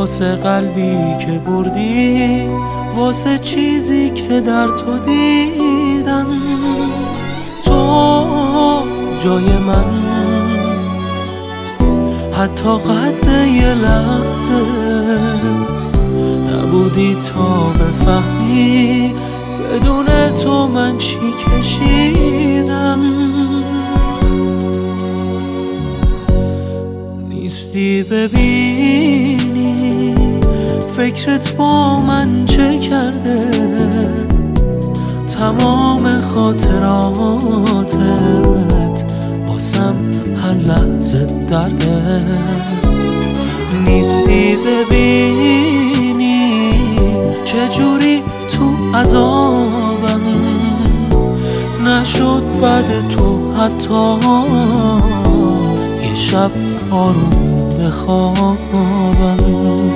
واسه قلبی که بردی، واسه چیزی که در تو دیدم. تو جای من حتی قد یه لحظه نبودی تا بفهمی بدون تو من چی کشیدم. نیستی ببینی فکرت با من چه کرده، تمام خاطراتت واسم هر لحظه درده. نیستی ببینی چجوری تو عذابم، نشد بعد تو حتی یه شب آروم بخوابم.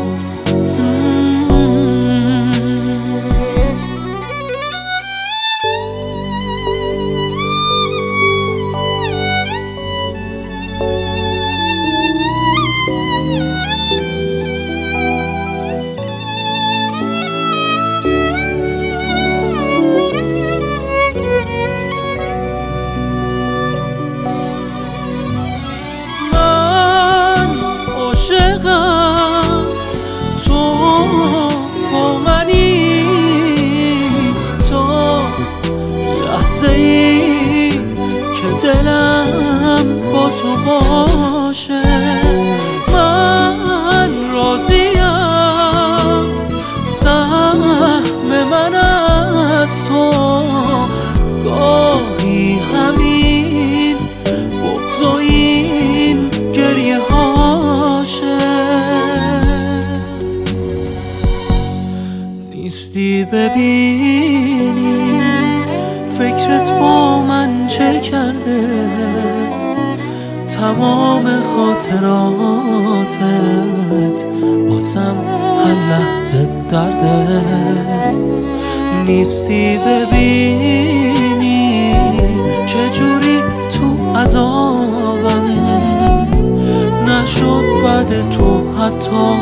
تو با منی، تو لحظه ای که دلم با تو باشه. من راضیم سهم من از تو، گاهی همین بغض و این گریه هاشه. نیستی ببینی فکرت با من چه کرده، تمام خاطراتت واسم هر لحظه درده. نیستی ببینی چجوری تو عذابم، نشد بعد تو حتی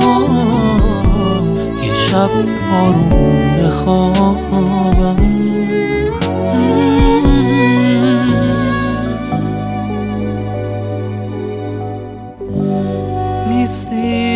یه شب آروم بخوابم. نیستی